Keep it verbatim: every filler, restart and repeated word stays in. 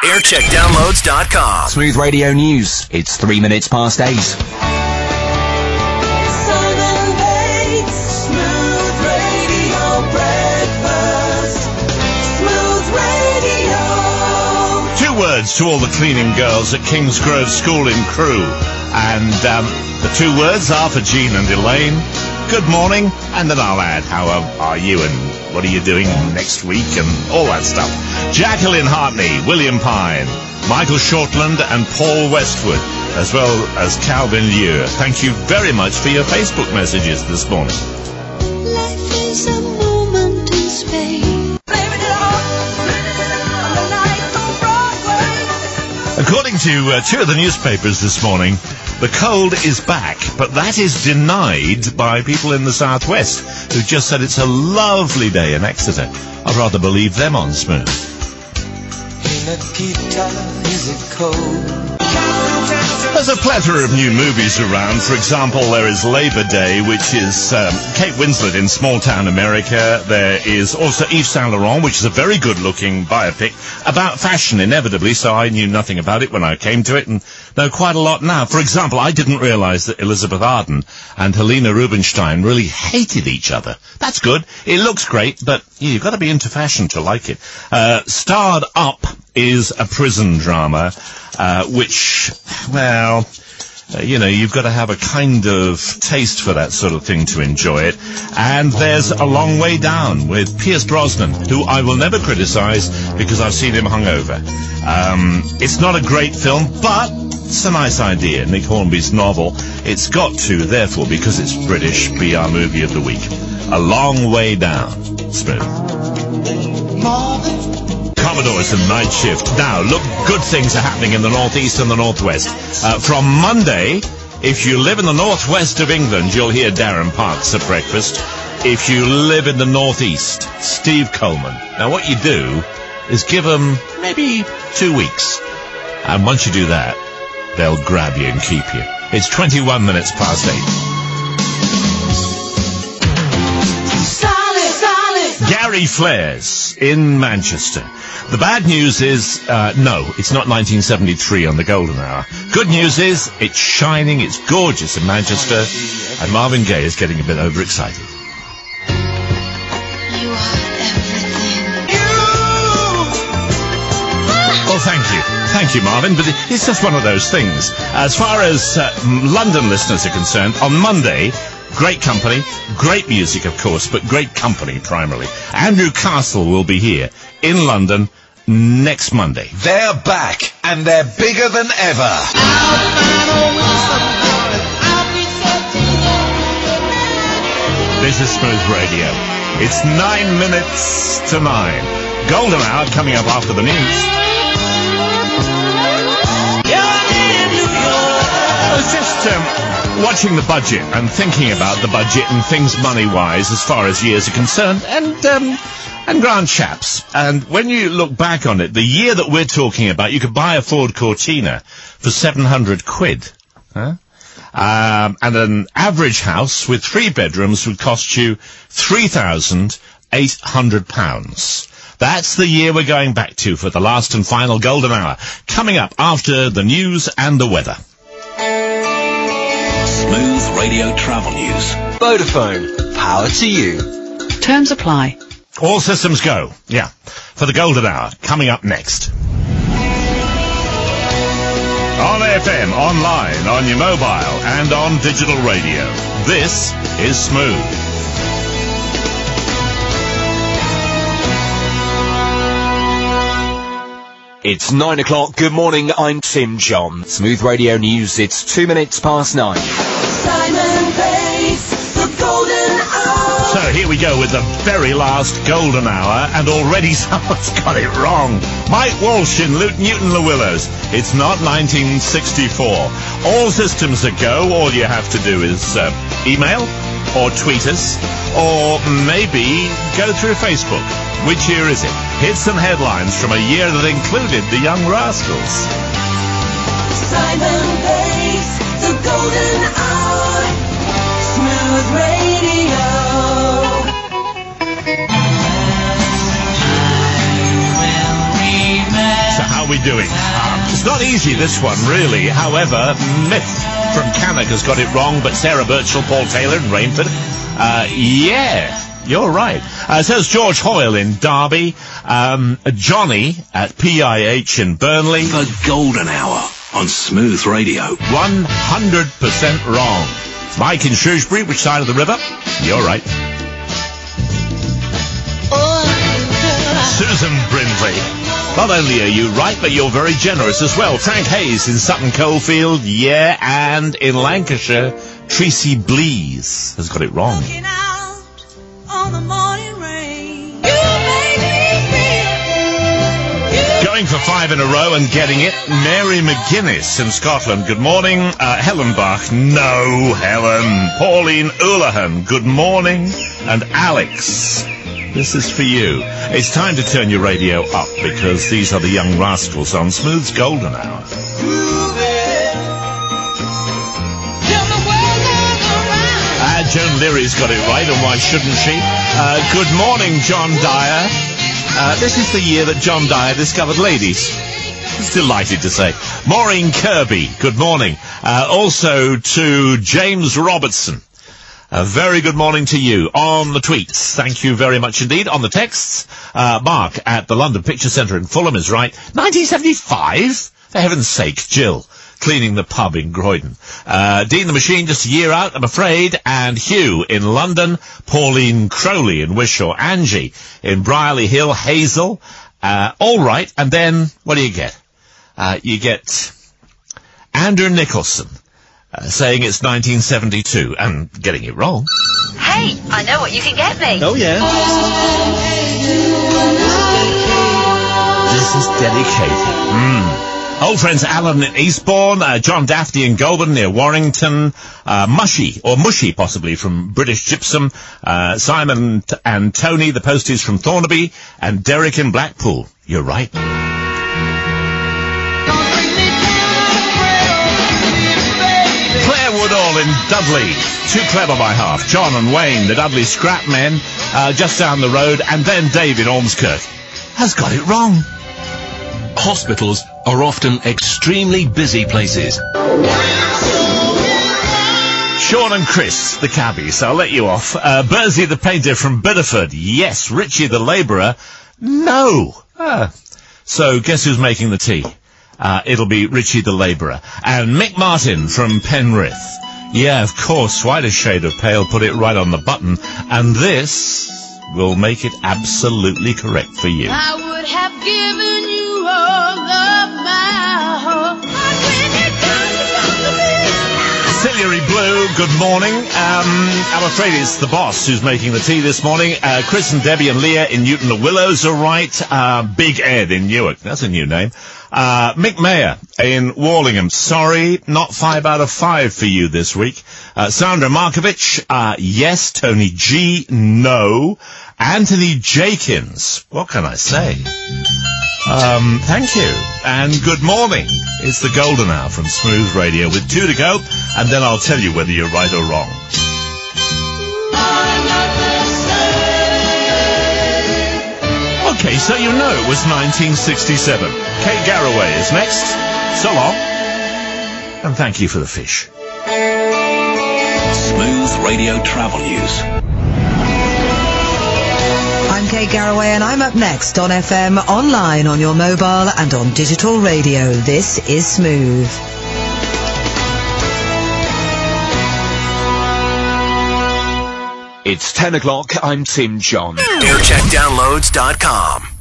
aircheck downloads dot com. Smooth Radio News. It's three minutes past eight. Words to all the cleaning girls at Kingsgrove School in Crewe. And um, the two words are for Jean and Elaine. Good morning, and then I'll add how are you and what are you doing next week and all that stuff. Jacqueline Hartney, William Pine, Michael Shortland and Paul Westwood, as well as Calvin Liu. Thank you very much for your Facebook messages this morning. Life is a moment in space. According to uh, two of the newspapers this morning, the cold is back, but that is denied by people in the southwest who just said it's a lovely day in Exeter. I'd rather believe them on Smooth. Is it cold? There's a plethora of new movies around. For example, there is Labor Day, which is um, Kate Winslet in Small Town America. There is also Yves Saint Laurent, which is a very good-looking biopic about fashion, inevitably, so I knew nothing about it when I came to it, and know quite a lot now. For example, I didn't realise that Elizabeth Arden and Helena Rubinstein really hated each other. That's good. It looks great, but yeah, you've got to be into fashion to like it. Uh, Starred Up is a prison drama, uh, which, well, uh, you know, you've got to have a kind of taste for that sort of thing to enjoy it. And there's A Long Way Down with Pierce Brosnan, who I will never criticise because I've seen him hungover. Um, it's not a great film, but it's a nice idea. Nick Hornby's novel. It's got to, therefore, because it's British, be our movie of the week. A Long Way Down. Smooth. Commodores and Night Shift. Now, look, good things are happening in the northeast and the northwest. Uh, from Monday, if you live in the northwest of England, you'll hear Darren Parks at breakfast. If you live in the northeast, Steve Coleman. Now, what you do is give them maybe two weeks. And once you do that, they'll grab you and keep you. It's twenty-one minutes past eight. Gary Flares in Manchester. The bad news is, uh, no, it's not nineteen seventy-three on the Golden Hour. Good news is, it's shining, it's gorgeous in Manchester, and Marvin Gaye is getting a bit overexcited. You are everything. Well, thank you. Thank you, Marvin, but it's just one of those things. As far as uh, London listeners are concerned, on Monday, great company, great music, of course, but great company primarily. Andrew Castle will be here in London next Monday. They're back, and they're bigger than ever. This is Smooth Radio. It's nine minutes to nine. Golden Hour coming up after the news. I was just um, watching the budget and thinking about the budget and things money-wise as far as years are concerned, and um, and Grant Shapps. And when you look back on it, the year that we're talking about, you could buy a Ford Cortina for seven hundred quid. Huh? Um, and an average house with three bedrooms would cost you three thousand eight hundred pounds. That's the year we're going back to for the last and final Golden Hour. Coming up after the news and the weather. Smooth Radio Travel News. Vodafone. Power to you. Terms apply. All systems go. Yeah. For the Golden Hour. Coming up next. On F M, online, on your mobile, and on digital radio. This is Smooth. It's nine o'clock. Good morning. I'm Tim John. Smooth Radio News. It's two minutes past nine. Simon Bates, the Golden Hour. So here we go with the very last Golden Hour, and already someone's got it wrong. Mike Walsh in Lu- Newton-le-Willows. It's not nineteen sixty-four. All systems a go. All you have to do is uh, email or tweet us, or maybe go through Facebook. Which year is it? Here's some headlines from a year that included the Young Rascals. Simon Bates, the Golden Hour, Smooth Radio. So how are we doing? Um, it's not easy, this one, really. However, Myth from Cannock has got it wrong, but Sarah Birchall, Paul Taylor in Rainford. Uh, yeah, you're right. Uh, so it's George Hoyle in Derby. Um, Johnny at P I H in Burnley. The Golden Hour on Smooth Radio. one hundred percent wrong. Mike in Shrewsbury, which side of the river? You're right. Susan Brindley. Not only are you right, but you're very generous as well. Frank Hayes in Sutton Coldfield, yeah, and in Lancashire, Tracy Blease has got it wrong. Going for five in a row and getting it, Mary McGuinness in Scotland. Good morning. Uh, Helen Bach. No, Helen. Pauline Oulahan. Good morning. And Alex. This is for you. It's time to turn your radio up because these are the Young Rascals on Smooth's Golden Hour. Uh, Joan Leary's got it right, and why shouldn't she? Uh, good morning, John Dyer. Uh, this is the year that John Dyer discovered ladies. He's delighted to say. Maureen Kirby, good morning. Uh, also to James Robertson. A very good morning to you. On the tweets, thank you very much indeed. On the texts, uh, Mark at the London Picture Centre in Fulham is right. nineteen seventy-five? For heaven's sake, Jill, cleaning the pub in Croydon. Uh, Dean the Machine, just a year out, I'm afraid. And Hugh in London. Pauline Crowley in Wishaw. Angie in Brierley Hill. Hazel. Uh, all right. And then, what do you get? Uh, you get Andrew Nicholson. Uh, saying it's nineteen seventy-two, and getting it wrong. Hey, I know what you can get me. Oh, yeah. This is dedicated. Mm. Old friends Alan in Eastbourne, uh, John Daffney in Goulburn near Warrington, uh, Mushy, or Mushy possibly, from British Gypsum, uh, Simon t- and Tony, the posties from Thornaby, and Derek in Blackpool. You're right. Woodall in Dudley. Too clever by half. John and Wayne, the Dudley scrap men, uh, just down the road. And then Dave in Ormskirk has got it wrong. Hospitals are often extremely busy places. Sean and Chris, the cabbies. I'll let you off. Uh, Bursey the painter from Biddeford. Yes. Richie the labourer. No. Ah. So guess who's making the tea? Uh, it'll be Richie the labourer. And Mick Martin from Penrith. Yeah, of course, White a Shade of Pale put it right on the button. And this will make it absolutely correct for you. I would have given you all of my heart. Ciliary Blue, good morning. Um, I'm afraid it's the boss who's making the tea this morning. Uh, Chris and Debbie and Leah in Newton the Willows are right. Uh, Big Ed in Newark. That's a new name. Uh, Mick Mayer in Warlingham. Sorry, not five out of five for you this week. Uh, Sandra Markovich, uh, yes. Tony G, no. Anthony Jakins, what can I say? Um, thank you. And good morning. It's the Golden Hour from Smooth Radio with two to go, and then I'll tell you whether you're right or wrong. Okay, so you know it was nineteen sixty-seven. Kate Garraway is next. So long. And thank you for the fish. Smooth Radio Travel News. I'm Kate Garraway and I'm up next on F M, online, on your mobile and on digital radio. This is Smooth. It's ten o'clock. I'm Tim John. aircheck downloads dot com.